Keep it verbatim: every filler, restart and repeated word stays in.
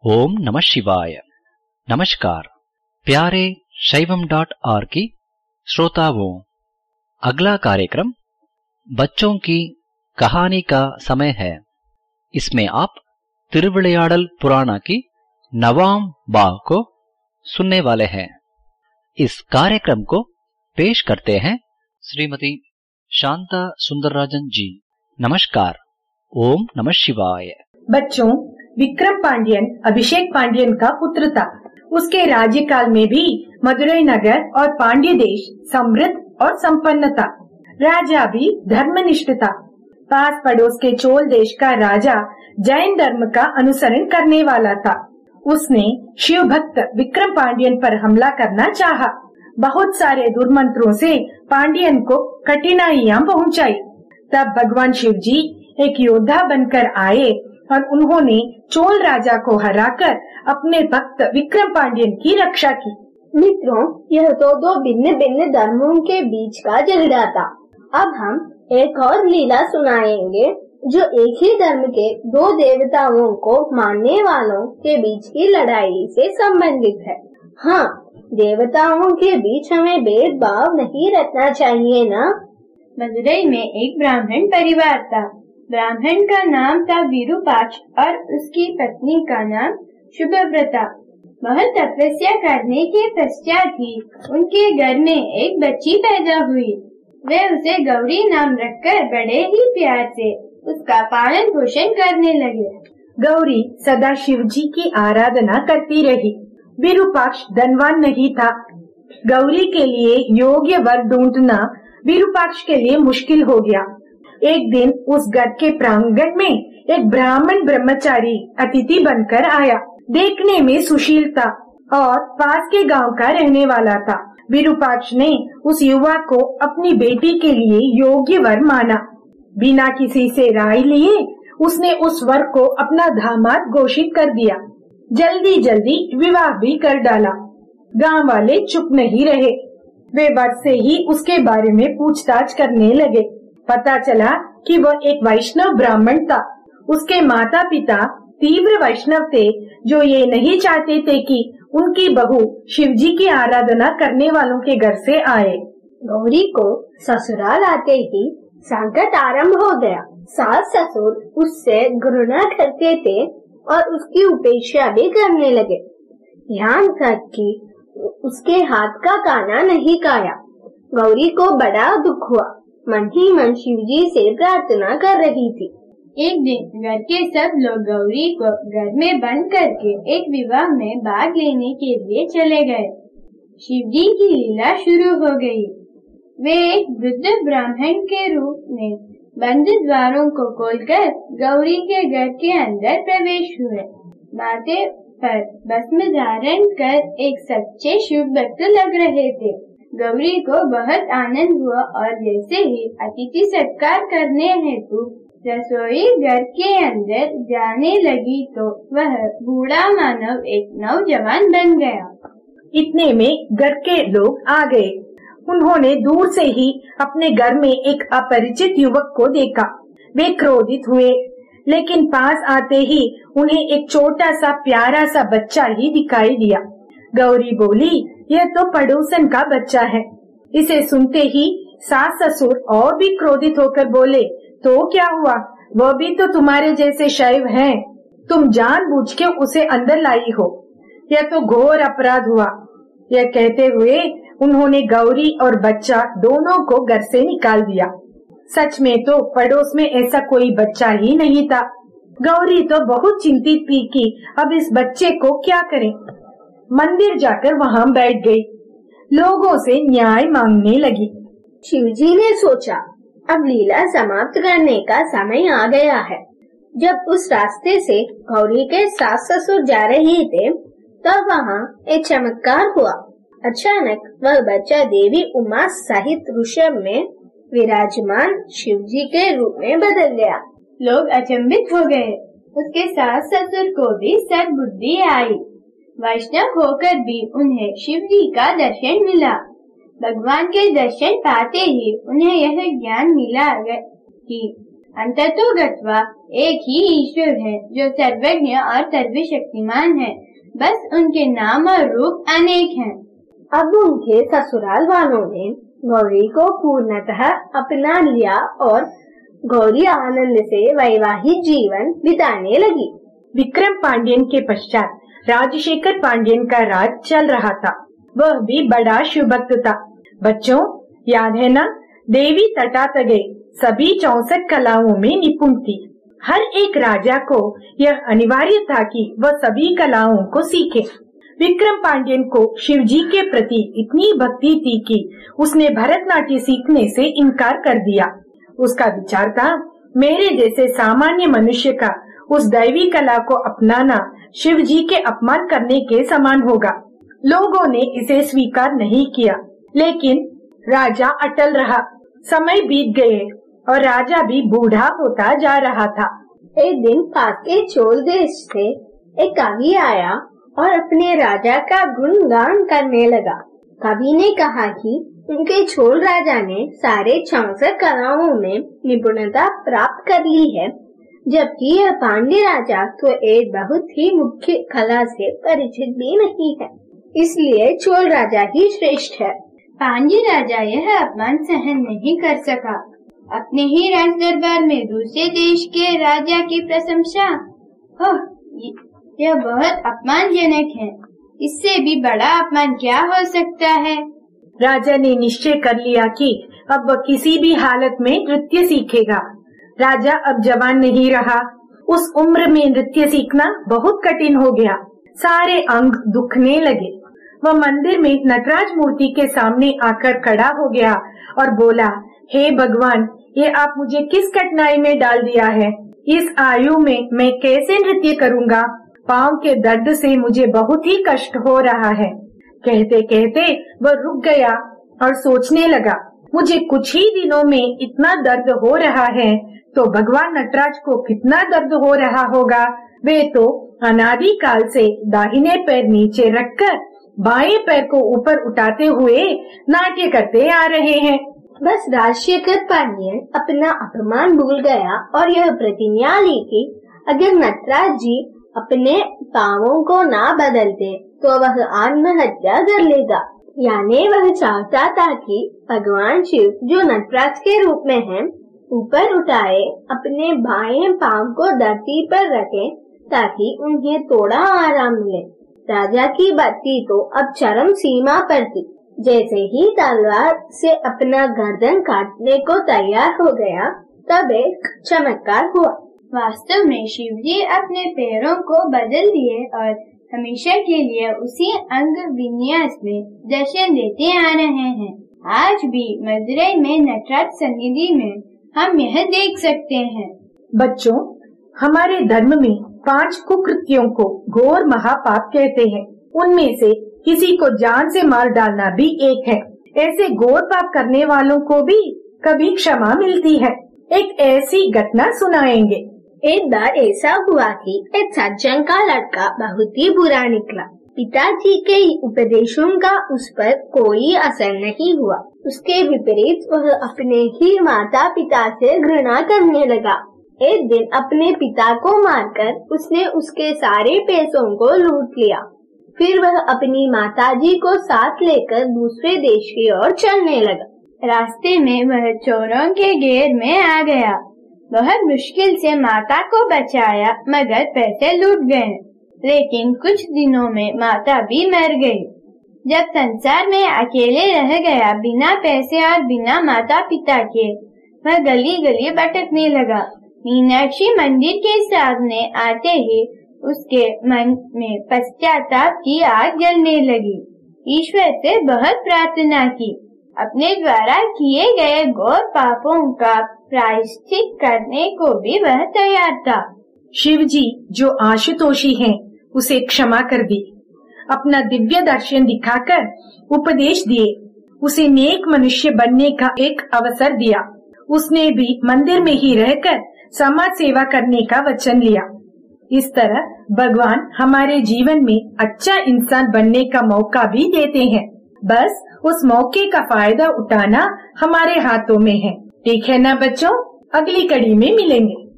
ओम नमः शिवाय। नमस्कार प्यारे शैवम डॉट आर की श्रोताओं, अगला कार्यक्रम बच्चों की कहानी का समय है। इसमें आप तिरुविளையாடல் पुराण की नवाम भाग को सुनने वाले हैं। इस कार्यक्रम को पेश करते हैं श्रीमती शांता सुंदरराजन जी। नमस्कार। ओम नमः शिवाय। बच्चों, विक्रम पांडियन अभिषेक पांडियन का पुत्र था। उसके राज्यकाल में भी मदुरई नगर और पांड्य देश समृद्ध और संपन्न था। राजा भी धर्मनिष्ठ था। पास पड़ोस के चोल देश का राजा जैन धर्म का अनुसरण करने वाला था। उसने शिव भक्त विक्रम पांडियन पर हमला करना चाहा। बहुत सारे दुर्मंत्रों से पांडियन को कठिनाइयां पहुंचाई। तब भगवान शिव जी एक योद्धा बनकर आए और उन्होंने चोल राजा को हराकर अपने भक्त विक्रम पांडियन की रक्षा की। मित्रों, यह तो दो भिन्न भिन्न धर्मों के बीच का झगड़ा था। अब हम एक और लीला सुनाएंगे जो एक ही धर्म के दो देवताओं को मानने वालों के बीच की लड़ाई से संबंधित है। हाँ, देवताओं के बीच हमें भेदभाव नहीं रखना चाहिए ना। मदुरई में एक ब्राह्मण परिवार था। ब्राह्मण का नाम था विरूपाक्ष और उसकी पत्नी का नाम शुभव्रता। वह तपस्या करने के पश्चात ही उनके घर में एक बच्ची पैदा हुई। वे उसे गौरी नाम रखकर बड़े ही प्यार से उसका पालन पोषण करने लगे। गौरी सदा शिव जी की आराधना करती रही। विरूपाक्ष धनवान नहीं था। गौरी के लिए योग्य वर ढूंढना विरूपाक्ष के लिए मुश्किल हो गया। एक दिन उस घर के प्रांगण में एक ब्राह्मण ब्रह्मचारी अतिथि बनकर आया। देखने में सुशील था और पास के गांव का रहने वाला था। विरूपाक्ष ने उस युवक को अपनी बेटी के लिए योग्य वर माना। बिना किसी से राय लिए उसने उस वर को अपना दामाद घोषित कर दिया। जल्दी जल्दी विवाह भी कर डाला। गांव वाले चुप नहीं रहे। वे वर से ही उसके बारे में पूछताछ करने लगे। पता चला कि वह एक वैष्णव ब्राह्मण था। उसके माता पिता तीव्र वैष्णव थे, जो ये नहीं चाहते थे कि उनकी बहू शिवजी की आराधना करने वालों के घर से आए। गौरी को ससुराल आते ही संकट आरंभ हो गया। सास ससुर उससे घृणा करते थे और उसकी उपेक्षा भी करने लगे। यहाँ तक कि उसके हाथ का खाना नहीं खाया। गौरी को बड़ा दुख हुआ। मन ही मन शिवजी से प्रार्थना कर रही थी। एक दिन घर के सब लोग गौरी को घर में बंद करके एक विवाह में भाग लेने के लिए चले गए। शिवजी की लीला शुरू हो गई। वे एक वृद्ध ब्राह्मण के रूप में बंद द्वारों को खोलकर गौरी के घर के अंदर प्रवेश हुए। माथे पर भस्म धारण कर एक सच्चे शिव भक्त लग रहे थे। गौरी को बहुत आनंद हुआ और जैसे ही अतिथि सत्कार करने हेतु रसोई घर के अंदर जाने लगी तो वह बूढ़ा मानव एक नौजवान बन गया। इतने में घर के लोग आ गए। उन्होंने दूर से ही अपने घर में एक अपरिचित युवक को देखा। वे क्रोधित हुए, लेकिन पास आते ही उन्हें एक छोटा सा प्यारा सा बच्चा ही दिखाई दिया। गौरी बोली, यह तो पड़ोसन का बच्चा है। इसे सुनते ही सास ससुर और भी क्रोधित होकर बोले, तो क्या हुआ, वह भी तो तुम्हारे जैसे शैव हैं। तुम जानबूझ के उसे अंदर लाई हो। यह तो घोर अपराध हुआ। यह कहते हुए उन्होंने गौरी और बच्चा दोनों को घर से निकाल दिया। सच में तो पड़ोस में ऐसा कोई बच्चा ही नहीं था। गौरी तो बहुत चिंतित थी कि अब इस बच्चे को क्या करें। मंदिर जाकर वहाँ बैठ गई। लोगों से न्याय मांगने लगी। शिवजी ने सोचा, अब लीला समाप्त करने का समय आ गया है। जब उस रास्ते से गौरी के सास ससुर जा रहे थे, तब वहाँ एक चमत्कार हुआ। अचानक वह बच्चा देवी उमा सहित ऋषभ में विराजमान शिवजी के रूप में बदल गया। लोग अचंभित हो गए। उसके सास ससुर को भी सद्बुद्धि आई। वैष्णव होकर भी उन्हें शिव जी का दर्शन मिला। भगवान के दर्शन पाते ही उन्हें यह ज्ञान मिला कि अंततोगत्वा एक ही ईश्वर है जो सर्वज्ञ और सर्वशक्तिमान है, बस उनके नाम और रूप अनेक हैं। अब उनके ससुराल वालों ने गौरी को पूर्णतः अपना लिया और गौरी आनंद से वैवाहिक जीवन बिताने लगी। विक्रम पांड्यन के पश्चात राजशेखर पांड्यन का राज चल रहा था। वह भी बड़ा शुभक्त था। बच्चों, याद है ना, देवी तटातगे सभी चौसठ कलाओं में निपुण थी। हर एक राजा को यह अनिवार्य था कि वह सभी कलाओं को सीखे। विक्रम पांड्यन को शिवजी के प्रति इतनी भक्ति थी कि उसने भरतनाट्य सीखने से इनकार कर दिया। उसका विचार था, मेरे जैसे सामान्य मनुष्य का उस दैवी कला को अपनाना शिवजी के अपमान करने के समान होगा। लोगों ने इसे स्वीकार नहीं किया, लेकिन राजा अटल रहा। समय बीत गए और राजा भी बूढ़ा होता जा रहा था। एक दिन पास के चोल देश से एक कवि आया और अपने राजा का गुणगान करने लगा। कवि ने कहा कि उनके चोल राजा ने सारे चौसठ कलाओं में निपुणता प्राप्त कर ली है, जबकि यह पांड्य राजा तो एक बहुत ही मुख्य कला से परिचित भी नहीं है, इसलिए चोल राजा ही श्रेष्ठ है। पांड्य राजा यह अपमान सहन नहीं कर सका। अपने ही राज दरबार में दूसरे देश के राजा की प्रशंसा, ओह, यह बहुत अपमानजनक है। इससे भी बड़ा अपमान क्या हो सकता है। राजा ने निश्चय कर लिया कि अब वह किसी भी हालत में नृत्य सीखेगा। राजा अब जवान नहीं रहा। उस उम्र में नृत्य सीखना बहुत कठिन हो गया। सारे अंग दुखने लगे। वह मंदिर में नटराज मूर्ति के सामने आकर खड़ा हो गया और बोला, हे भगवान, ये आप मुझे किस कठिनाई में डाल दिया है। इस आयु में मैं कैसे नृत्य करूँगा। पाँव के दर्द से मुझे बहुत ही कष्ट हो रहा है। कहते कहते वह रुक गया और सोचने लगा, मुझे कुछ ही दिनों में इतना दर्द हो रहा है तो भगवान नटराज को कितना दर्द हो रहा होगा। वे तो अनादि काल से दाहिने पैर नीचे रखकर बाएं पैर को ऊपर उठाते हुए नाट्य करते आ रहे हैं। बस राजशेखर पांड्यन अपना अपमान भूल गया और यह प्रतिज्ञा ली कि अगर नटराज जी अपने पांवों को ना बदलते तो वह आत्महत्या कर लेगा। यानी वह चाहता था कि भगवान शिव जो नटराज के रूप में हैं, ऊपर उठाए अपने बाएं पांव को धरती पर रखें ताकि उन्हें थोड़ा आराम मिले। राजा की बत्ती तो अब चरम सीमा पर थी। जैसे ही तलवार से अपना गर्दन काटने को तैयार हो गया, तब एक चमत्कार हुआ। वास्तव में शिवजी अपने पैरों को बदल दिए और हमेशा के लिए उसी अंग विन्यास में दर्शन देते आ रहे हैं। आज भी मदुरई में नटराज सन्निधि में हम यह देख सकते हैं। बच्चों, हमारे धर्म में पांच कुकृत्यों को घोर महापाप कहते हैं। उनमें से किसी को जान से मार डालना भी एक है। ऐसे घोर पाप करने वालों को भी कभी क्षमा मिलती है। एक ऐसी घटना सुनाएंगे। एक बार ऐसा हुआ कि एक सज्जन का लड़का बहुत ही बुरा निकला। पिताजी के उपदेशों का उस पर कोई असर नहीं हुआ। उसके विपरीत वह अपने ही माता पिता से घृणा करने लगा। एक दिन अपने पिता को मारकर उसने उसके सारे पैसों को लूट लिया। फिर वह अपनी माताजी को साथ लेकर दूसरे देश की ओर चलने लगा। रास्ते में वह चोरों के घेर में आ गया। बहुत मुश्किल से माता को बचाया, मगर पैसे लूट गए। लेकिन कुछ दिनों में माता भी मर गई। जब संसार में अकेले रह गया, बिना पैसे और बिना माता पिता के, वह गली गली भटकने लगा। मीनाक्षी मंदिर के सामने आते ही उसके मन में पश्चाताप की आग जलने लगी। ईश्वर से बहुत प्रार्थना की। अपने द्वारा किए गए घोर पापों का प्रायश्चित करने को भी वह तैयार था। शिवजी जो आशुतोषी हैं, उसे क्षमा कर दी। अपना दिव्य दर्शन दिखाकर उपदेश दिए। उसे नेक मनुष्य बनने का एक अवसर दिया। उसने भी मंदिर में ही रहकर समाज सेवा करने का वचन लिया। इस तरह भगवान हमारे जीवन में अच्छा इंसान बनने का मौका भी देते हैं। बस उस मौके का फायदा उठाना हमारे हाथों में है। ठीक है ना बच्चों? अगली कड़ी में मिलेंगे।